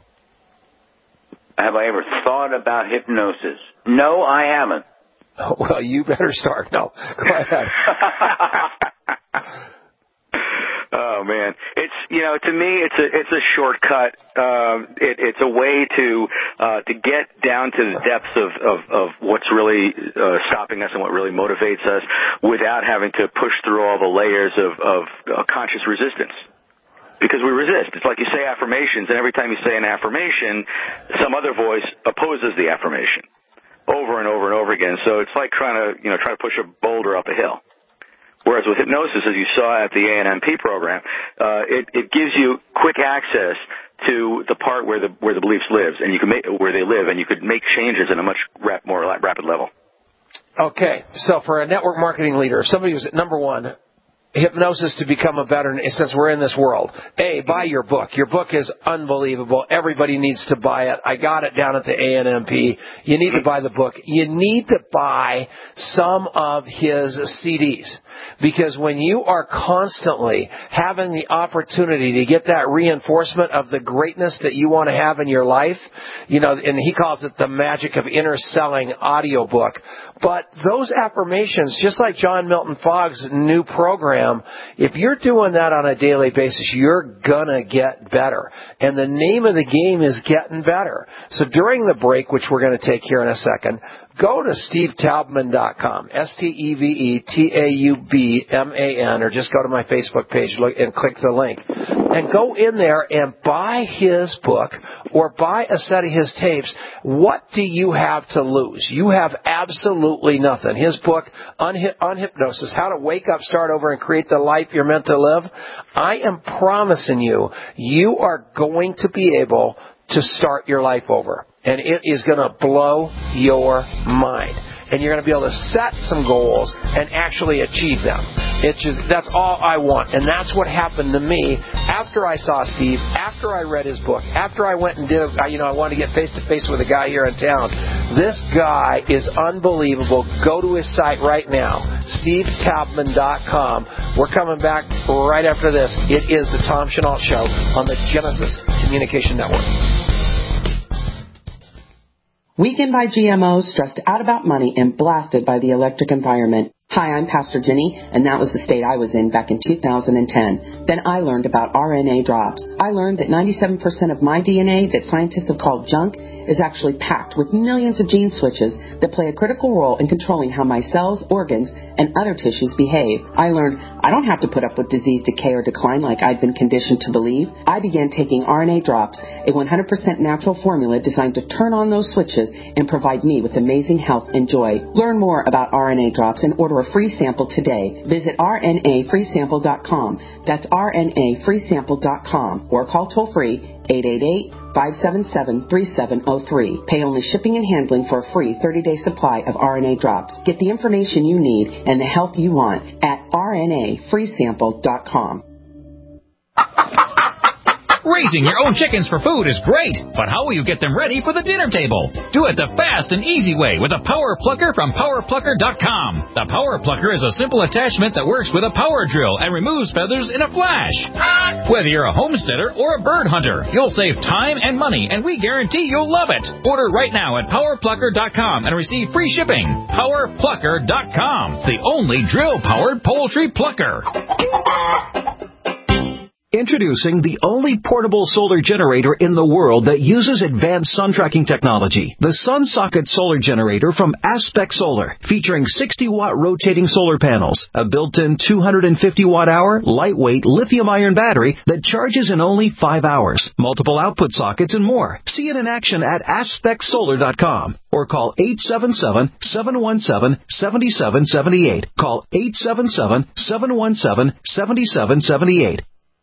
Have I ever thought about hypnosis? No, I haven't. Oh, well, you better start. No, go ahead. Oh man, it's you know to me it's a it's a shortcut. Uh, it, it's a way to uh, to get down to the depths of of, of what's really uh, stopping us and what really motivates us, without having to push through all the layers of of uh, conscious resistance. Because we resist. It's like you say affirmations, and every time you say an affirmation, some other voice opposes the affirmation over and over and over again. So it's like trying to you know try to push a boulder up a hill. Whereas with hypnosis, as you saw at the A N M P program, uh, it, it gives you quick access to the part where the where the beliefs lives, and you can make where they live, and you could make changes at a much rap, more rapid level. Okay, so for a network marketing leader, somebody who's at number one, hypnosis to become a better, since we're in this world. A, buy your book. Your book is unbelievable. Everybody needs to buy it. I got it down at the A N M P. You need to buy the book. You need to buy some of his C Ds. Because when you are constantly having the opportunity to get that reinforcement of the greatness that you want to have in your life, you know, and he calls it the magic of inner selling audiobook. But those affirmations, just like John Milton Fogg's new program, if you're doing that on a daily basis, you're gonna get better. And the name of the game is getting better. So during the break, which we're gonna take here in a second, go to steve taubman dot com, S T E V E T A U B M A N, or just go to my Facebook page and click the link. And go in there and buy his book or buy a set of his tapes. What do you have to lose? You have absolutely nothing. His book, on, on hypnosis, How to Wake Up, Start Over, and Create the Life You're Meant to Live. I am promising you, you are going to be able to start your life over. And it is going to blow your mind. And you're going to be able to set some goals and actually achieve them. It's just, that's all I want. And that's what happened to me after I saw Steve, after I read his book, after I went and did, a, you know, I wanted to get face to face with a guy here in town. This guy is unbelievable. Go to his site right now, steve taubman dot com. We're coming back right after this. It is the Tom Chenault Show on the Genesis Communication Network. Weakened by G M Os, stressed out about money, and blasted by the electric environment. Hi, I'm Pastor Jenny, and that was the state I was in back in two thousand ten. Then I learned about R N A drops. I learned that ninety-seven percent of my D N A that scientists have called junk is actually packed with millions of gene switches that play a critical role in controlling how my cells, organs, and other tissues behave. I learned I don't have to put up with disease, decay, or decline like I'd been conditioned to believe. I began taking R N A drops, a one hundred percent natural formula designed to turn on those switches and provide me with amazing health and joy. Learn more about R N A drops and order a free sample today. Visit R N A free sample dot com. That's R N A free sample dot com. Or call toll free eight eight eight, five seven seven, three seven zero three. Pay only shipping and handling for a free thirty-day supply of R N A drops. Get the information you need and the health you want at R N A free sample dot com. Raising your own chickens for food is great, but how will you get them ready for the dinner table? Do it the fast and easy way with a Power Plucker from power plucker dot com. The Power Plucker is a simple attachment that works with a power drill and removes feathers in a flash. Whether you're a homesteader or a bird hunter, you'll save time and money, and we guarantee you'll love it. Order right now at power plucker dot com and receive free shipping. power plucker dot com, the only drill-powered poultry plucker. Introducing the only portable solar generator in the world that uses advanced sun tracking technology. The SunSocket Solar Generator from Aspect Solar, featuring sixty watt rotating solar panels, a built-in two hundred fifty watt hour lightweight lithium-ion battery that charges in only five hours, multiple output sockets, and more. See it in action at aspect solar dot com or call eight seven seven, seven one seven, seven seven seven eight. Call eight seven seven, seven one seven, seven seven seven eight.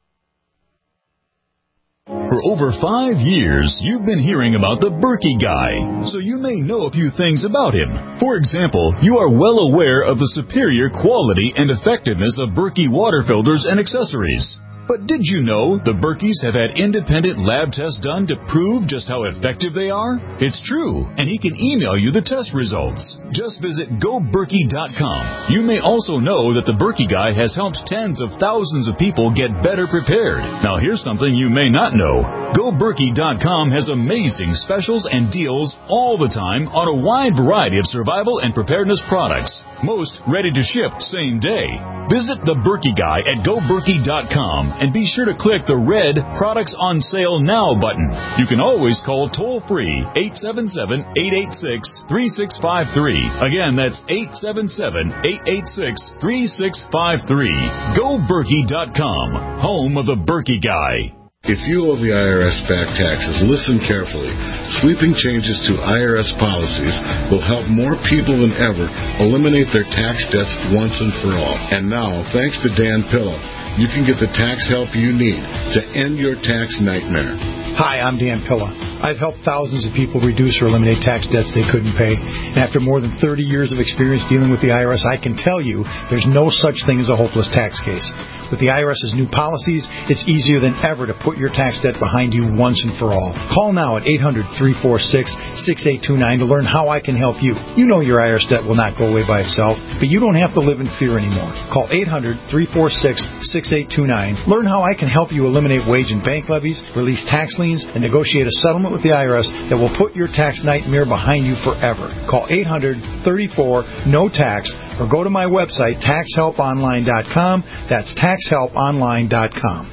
For over five years, you've been hearing about the Berkey Guy, so you may know a few things about him. For example, you are well aware of the superior quality and effectiveness of Berkey water filters and accessories. But did you know the Berkeys have had independent lab tests done to prove just how effective they are? It's true, and he can email you the test results. Just visit go berkey dot com. You may also know that the Berkey Guy has helped tens of thousands of people get better prepared. Now here's something you may not know. go berkey dot com has amazing specials and deals all the time on a wide variety of survival and preparedness products. Most ready to ship same day. Visit the Berkey Guy at go berkey dot com and be sure to click the red Products on Sale Now button. You can always call toll-free eight seven seven, eight eight six, three six five three. Again, that's eight seven seven, eight eight six, three six five three. go berkey dot com, home of the Berkey Guy. If you owe the I R S back taxes, listen carefully. Sweeping changes to I R S policies will help more people than ever eliminate their tax debts once and for all. And now, thanks to Dan Pilla, you can get the tax help you need to end your tax nightmare. Hi, I'm Dan Pilla. I've helped thousands of people reduce or eliminate tax debts they couldn't pay. And after more than thirty years of experience dealing with the I R S, I can tell you there's no such thing as a hopeless tax case. With the I R S's new policies, it's easier than ever to put your tax debt behind you once and for all. Call now at eight hundred, three four six, six eight two nine to learn how I can help you. You know your I R S debt will not go away by itself, but you don't have to live in fear anymore. Call eight hundred, three four six, six eight two nine. Learn how I can help you eliminate wage and bank levies, release tax liens, and negotiate a settlement with the I R S that will put your tax nightmare behind you forever. Call eight hundred, thirty-four, no tax or go to my website, tax help online dot com. That's tax help online dot com.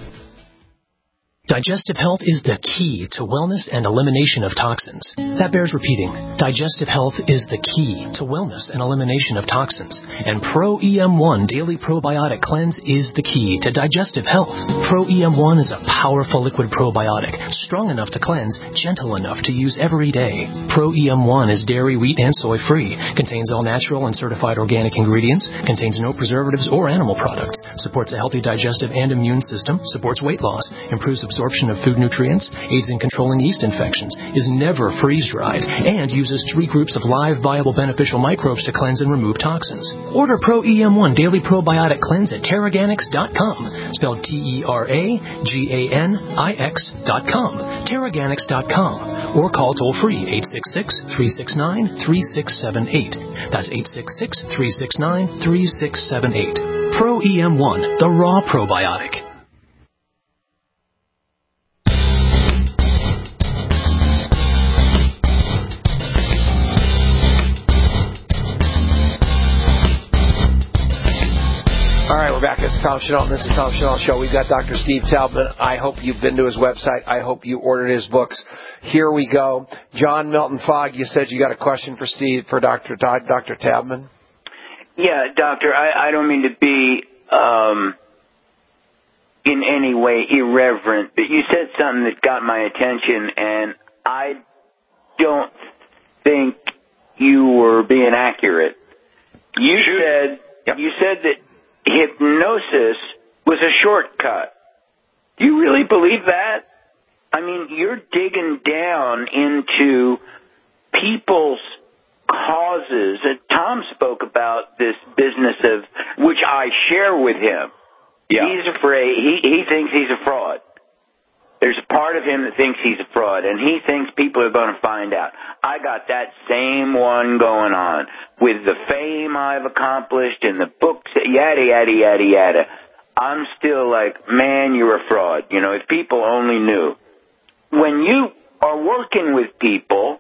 Digestive health is the key to wellness and elimination of toxins. That bears repeating. Digestive health is the key to wellness and elimination of toxins. And Pro E M one Daily Probiotic Cleanse is the key to digestive health. Pro E M one is a powerful liquid probiotic, strong enough to cleanse, gentle enough to use every day. Pro E M one is dairy, wheat, and soy free, contains all natural and certified organic ingredients, contains no preservatives or animal products, supports a healthy digestive and immune system, supports weight loss, improves absorption of food nutrients, aids in controlling yeast infections, is never freeze-dried, and uses three groups of live, viable, beneficial microbes to cleanse and remove toxins. Order Pro E M one Daily Probiotic Cleanse at Terraganix dot com, spelled T E R A G A N I X dot com, Terraganix dot com, or call toll-free eight six six, three six nine, three six seven eight. That's eight six six, three six nine, three six seven eight. Pro E M one, the raw probiotic. All right, we're back. It's Tom Chenault, and this is Tom Chenault Show. We've got Doctor Steve Talbot. I hope you've been to his website. I hope you ordered his books. Here we go. John Milton Fogg, you said you got a question for Steve, for Doctor Doctor Talbot? Yeah, Doctor, I, I don't mean to be um, in any way irreverent, but you said something that got my attention, and I don't think you were being accurate. You said yep. you said that hypnosis was a shortcut. Do you really believe that? I mean, you're digging down into people's causes. And Tom spoke about this business of, which I share with him. Yeah. He's afraid, he, he thinks he's a fraud. There's a part of him that thinks he's a fraud, and he thinks people are going to find out. I got that same one going on with the fame I've accomplished and the books, yada, yada, yada, yada. I'm still like, man, you're a fraud. You know, if people only knew. When you are working with people,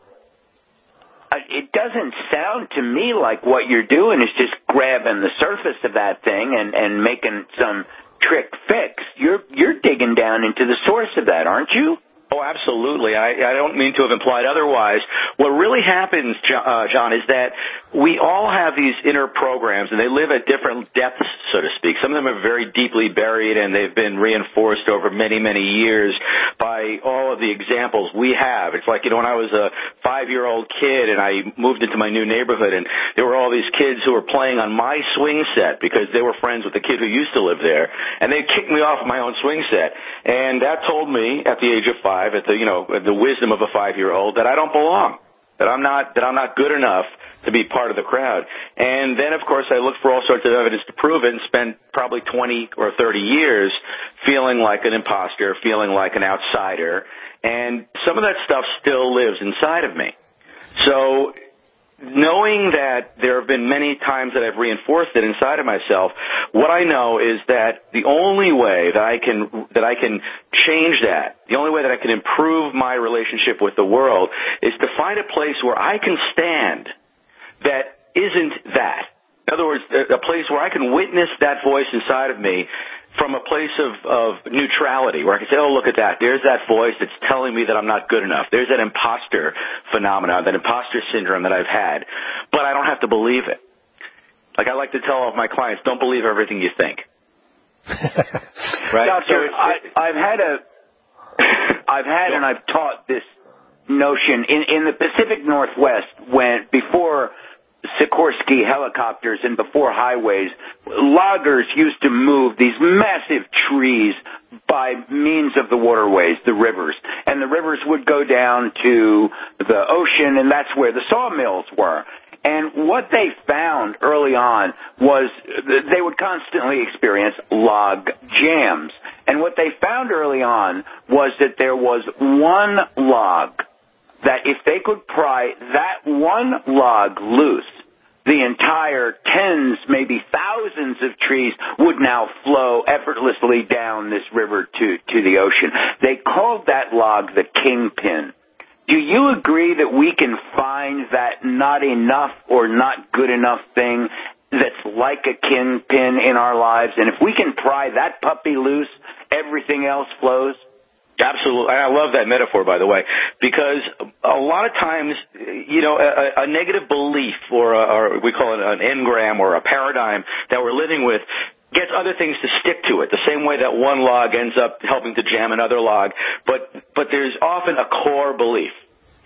it doesn't sound to me like what you're doing is just grabbing the surface of that thing and, and making some trick fix. You're you're digging down into the source of that, aren't you? Oh, absolutely. I, I don't mean to have implied otherwise. What really happens, uh, John, is that we all have these inner programs, and they live at different depths, so to speak. Some of them are very deeply buried, and they've been reinforced over many, many years by all of the examples we have. It's like, you know, when I was a five-year-old kid and I moved into my new neighborhood, and there were all these kids who were playing on my swing set because they were friends with the kid who used to live there, and they kicked me off my own swing set. And that told me, at the age of five, at the, you know, the wisdom of a five-year-old, that I don't belong. that I'm not that I'm not good enough to be part of the crowd. And then, of course, I looked for all sorts of evidence to prove it and spent probably twenty or thirty years feeling like an imposter, feeling like an outsider. And some of that stuff still lives inside of me. So knowing that there have been many times that I've reinforced it inside of myself, what I know is that the only way that I can that I can change that, the only way that I can improve my relationship with the world is to find a place where I can stand that isn't that. In other words, a place where I can witness that voice inside of me from a place of, of neutrality, where I can say, oh, look at that. There's that voice that's telling me that I'm not good enough. There's that imposter phenomenon, that imposter syndrome that I've had. But I don't have to believe it. Like I like to tell all of my clients, don't believe everything you think. Right? Doctor, so I, I've had a, I've had and I've taught this notion in, in the Pacific Northwest when before Sikorsky helicopters and before highways, loggers used to move these massive trees by means of the waterways, the rivers. And the rivers would go down to the ocean, and that's where the sawmills were. And what they found early on was they would constantly experience log jams. And what they found early on was that there was one log that if they could pry that one log loose, the entire tens, maybe thousands of trees would now flow effortlessly down this river to, to the ocean. They called that log the kingpin. Do you agree that we can find that not enough or not good enough thing that's like a kingpin in our lives? And if we can pry that puppy loose, everything else flows? Absolutely. And I love that metaphor, by the way, because a lot of times, you know, a, a negative belief or, a, or we call it an engram or a paradigm that we're living with gets other things to stick to it, the same way that one log ends up helping to jam another log. But, but there's often a core belief.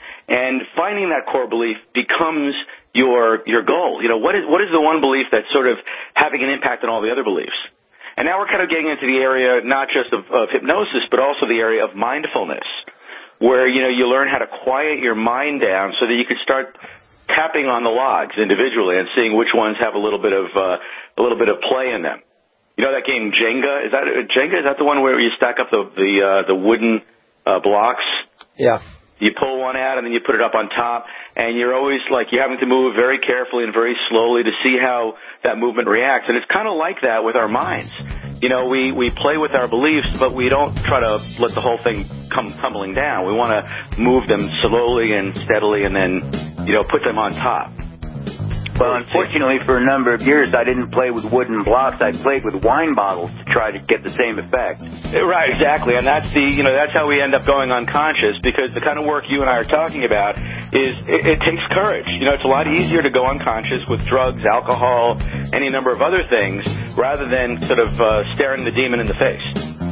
And finding that core belief becomes your, your goal. You know, what is, what is the one belief that's sort of having an impact on all the other beliefs? And now we're kind of getting into the area not just of, of hypnosis, but also the area of mindfulness, where, you know, you learn how to quiet your mind down so that you can start tapping on the logs individually and seeing which ones have a little bit of uh, a little bit of play in them. You know that game Jenga? Is that Jenga? Is that the one where you stack up the the uh, the wooden uh, blocks? Yeah. You pull one out and then you put it up on top, and you're always like you're having to move very carefully and very slowly to see how that movement reacts. And it's kind of like that with our minds. You know, we, we play with our beliefs, but we don't try to let the whole thing come tumbling down. We want to move them slowly and steadily and then, you know, put them on top. Well, unfortunately, for a number of years, I didn't play with wooden blocks. I played with wine bottles to try to get the same effect. Right, exactly. And that's the, you know, that's how we end up going unconscious, because the kind of work you and I are talking about is, it, it takes courage. You know, it's a lot easier to go unconscious with drugs, alcohol, any number of other things, rather than sort of uh, staring the demon in the face.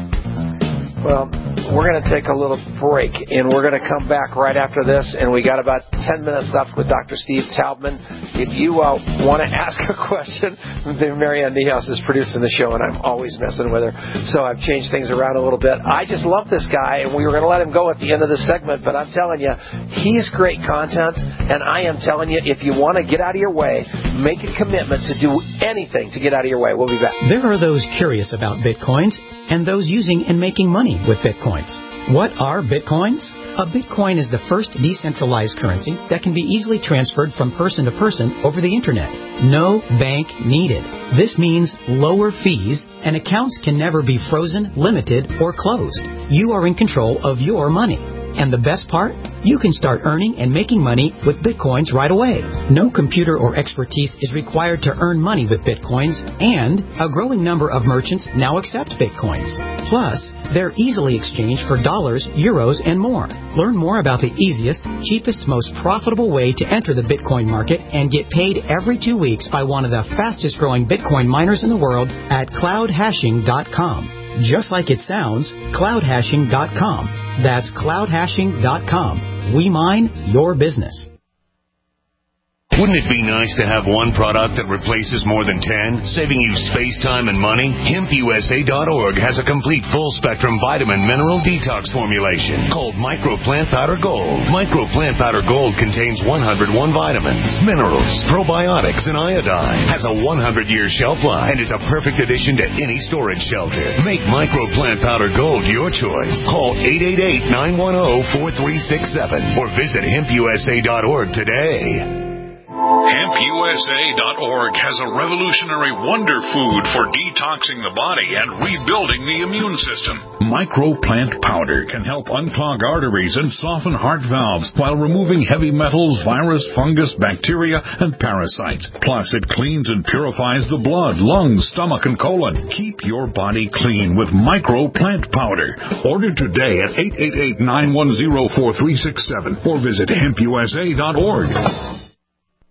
Well, we're going to take a little break, and we're going to come back right after this, and we got about ten minutes left with Doctor Steve Taubman. If you uh, want to ask a question, Marianne Niehaus is producing the show, and I'm always messing with her, so I've changed things around a little bit. I just love this guy, and we were going to let him go at the end of the segment, but I'm telling you, he's great content, and I am telling you, if you want to get out of your way, make a commitment to do anything to get out of your way. We'll be back. There are those curious about Bitcoins and those using and making money with Bitcoins. What are Bitcoins? A Bitcoin is the first decentralized currency that can be easily transferred from person to person over the Internet. No bank needed. This means lower fees, and accounts can never be frozen, limited, or closed. You are in control of your money. And the best part? You can start earning and making money with Bitcoins right away. No computer or expertise is required to earn money with Bitcoins, and a growing number of merchants now accept Bitcoins. Plus, they're easily exchanged for dollars, euros, and more. Learn more about the easiest, cheapest, most profitable way to enter the Bitcoin market and get paid every two weeks by one of the fastest growing Bitcoin miners in the world at cloud hashing dot com. Just like it sounds, cloud hashing dot com. That's cloud hashing dot com. We mine your business. Wouldn't it be nice to have one product that replaces more than ten, saving you space, time, and money? Hemp U S A dot org has a complete full-spectrum vitamin mineral detox formulation called Micro Plant Powder Gold. Micro Plant Powder Gold contains one hundred one vitamins, minerals, probiotics, and iodine. Has a one hundred year shelf life and is a perfect addition to any storage shelter. Make Micro Plant Powder Gold your choice. Call eight eight eight, nine one zero, four three six seven or visit hemp U S A dot org today. Hemp U S A dot org has a revolutionary wonder food for detoxing the body and rebuilding the immune system. Microplant powder can help unclog arteries and soften heart valves while removing heavy metals, virus, fungus, bacteria, and parasites. Plus, it cleans and purifies the blood, lungs, stomach, and colon. Keep your body clean with Microplant powder. Order today at eight eight eight, nine one zero, four three six seven or visit hemp U S A dot org.